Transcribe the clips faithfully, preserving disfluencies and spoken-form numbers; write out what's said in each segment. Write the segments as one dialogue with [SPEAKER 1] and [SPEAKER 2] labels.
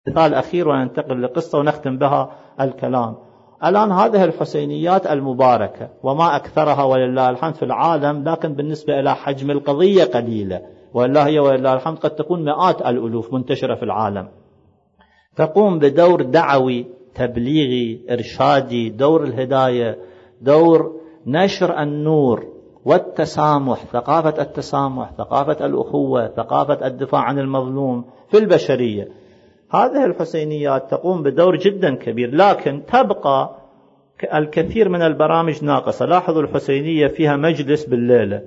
[SPEAKER 1] مثال أخير وننتقل لقصة ونختم بها الكلام. الآن هذه الحسينيات المباركة وما أكثرها ولله الحمد في العالم، لكن بالنسبة إلى حجم القضية قليلة، والله هي ولله الحمد قد تكون مئات الألوف منتشرة في العالم، تقوم بدور دعوي تبليغي إرشادي، دور الهداية، دور نشر النور والتسامح، ثقافة التسامح، ثقافة الأخوة، ثقافة الدفاع عن المظلوم في البشرية. هذه الحسينيات تقوم بدور جدا كبير، لكن تبقى الكثير من البرامج ناقصة. لاحظوا الحسينية فيها مجلس بالليلة،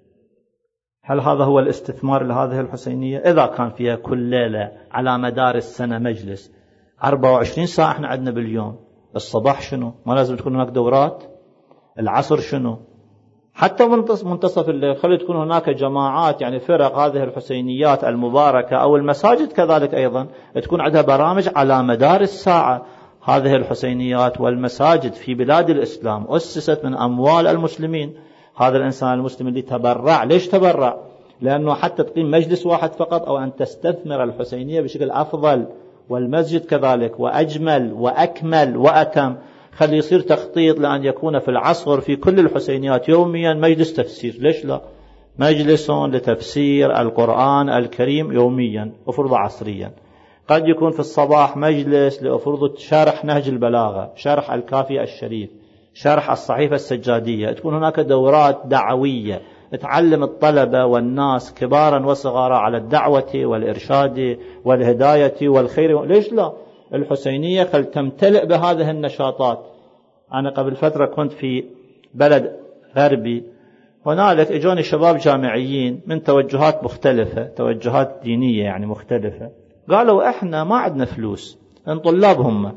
[SPEAKER 1] هل هذا هو الاستثمار لهذه الحسينية؟ إذا كان فيها كل ليلة على مدار السنة مجلس، أربعة وعشرين ساعة احنا عندنا باليوم، الصباح شنو؟ ما لازم تكون هناك دورات؟ العصر شنو؟ حتى منتصف الليل خلي تكون هناك جماعات، يعني فرق هذه الحسينيات المباركة أو المساجد كذلك أيضا تكون عندها برامج على مدار الساعة. هذه الحسينيات والمساجد في بلاد الإسلام أسست من أموال المسلمين. هذا الإنسان المسلم اللي تبرع، ليش تبرع؟ لأنه حتى تقيم مجلس واحد فقط، أو أن تستثمر الحسينية بشكل أفضل، والمسجد كذلك، وأجمل وأكمل وأتم. خلي يصير تخطيط لأن يكون في العصر في كل الحسينيات يوميا مجلس تفسير، ليش لا؟ مجلس لتفسير القرآن الكريم يوميا، أفرض عصريا. قد يكون في الصباح مجلس لأفرض شرح نهج البلاغة، شرح الكافي الشريف، شرح الصحيفة السجادية. تكون هناك دورات دعوية تعلم الطلبة والناس كبارا وصغارا على الدعوة والإرشاد والهداية والخير، ليش لا؟ الحسينية خل تمتلئ بهذه النشاطات. أنا قبل فترة كنت في بلد غربي، هنالك اجوني شباب جامعيين من توجهات مختلفة، توجهات دينية يعني مختلفة، قالوا احنا ما عندنا فلوس، ان طلاب هم،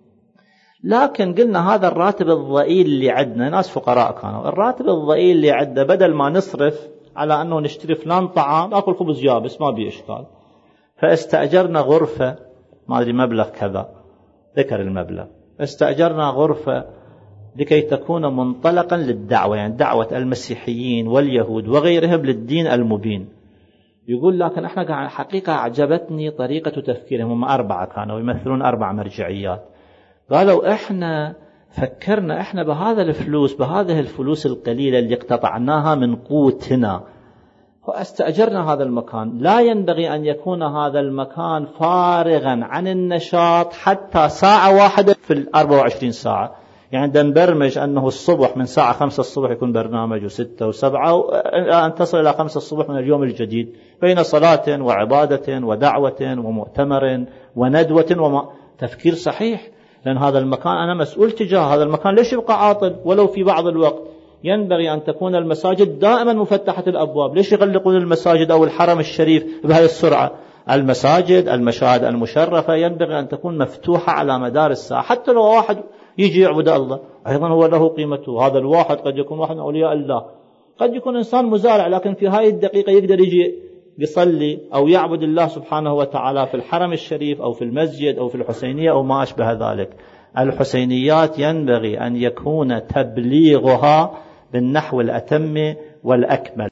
[SPEAKER 1] لكن قلنا هذا الراتب الضئيل اللي عندنا، ناس فقراء كانوا، الراتب الضئيل اللي عندنا بدل ما نصرف على أنه نشتري فلان طعام، نأكل خبز يابس ما بيه إشكال، فاستأجرنا غرفة، ما أدري مبلغ كذا، ذكر المبلغ، استأجرنا غرفة لكي تكون منطلقا للدعوة، يعني دعوة المسيحيين واليهود وغيرهم للدين المبين. يقول لكن احنا حقيقة أعجبتني طريقة تفكيرهم، هم أربعة كانوا يمثلون أربع مرجعيات. قالوا احنا فكرنا احنا بهذا الفلوس، بهذه الفلوس القليلة اللي اقتطعناها من قوتنا، فاستأجرنا هذا المكان. لا ينبغي أن يكون هذا المكان فارغا عن النشاط حتى ساعة واحدة في الأربع وعشرين ساعة، يعني نبرمج أنه الصبح من ساعة خمسة الصبح يكون برنامج، وستة وسبعة أن تصل إلى خمسة الصبح من اليوم الجديد، بين صلاة وعبادة ودعوة ومؤتمر وندوة وما تفكير صحيح. لأن هذا المكان أنا مسؤول تجاه هذا المكان، ليش يبقى عاطل ولو في بعض الوقت؟ ينبغي أن تكون المساجد دائما مفتحة الأبواب، ليش يغلقون المساجد أو الحرم الشريف بهذه السرعة؟ المساجد المشاهد المشرفة ينبغي أن تكون مفتوحة على مدار الساعة، حتى لو واحد يجي يعبد الله أيضا هو له قيمته. هذا الواحد قد يكون واحد من أولياء الله، قد يكون إنسان مزارع، لكن في هذه الدقيقة يقدر يجي يصلي أو يعبد الله سبحانه وتعالى في الحرم الشريف أو في المسجد أو في الحسينية أو ما أشبه ذلك. الحسينيات ينبغي أن يكون تبليغها بالنحو الأتم والأكمل.